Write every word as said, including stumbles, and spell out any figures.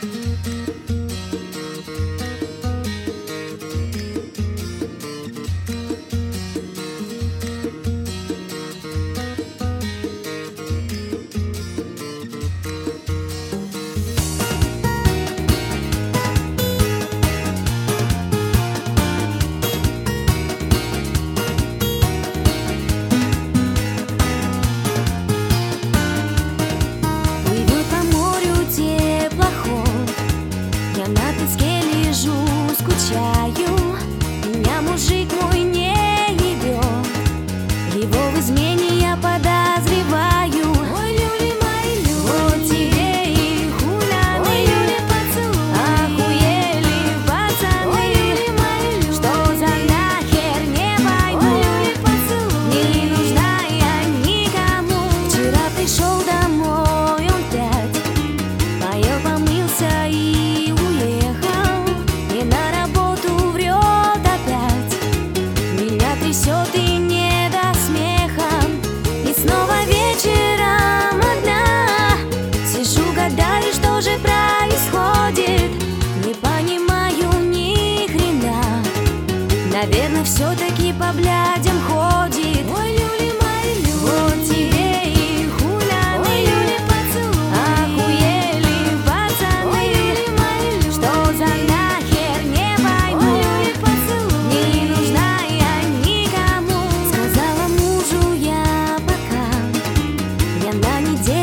Скучаю, меня мужик мой не ебет, его в измене я подозреваю. Ой, люли мои, люли, вот тебе и хуляны. Ой, люли, поцелуй, охуели пацаны. Ой, люли мои, люли, что за нахер, не пойму. Ой, люли, поцелуй, не нужна я никому. Вчера пришел домой он пять, поел, помылся и уехал. Не на трясет и не до смеха. И снова вечером одна сижу, гадаю, что же происходит. Не понимаю ни хрена. Наверное, все-таки по блядям ходит. Ой, люли мои, люли, вот тебе и хуляны. Ой, люли, поцелуй, охуели пацаны. Ой, люли мои, люли, что за нахер, не пойму. Ой, люли, поцелуй, не нужна я никому. Сказала мужу я пока, я на неделю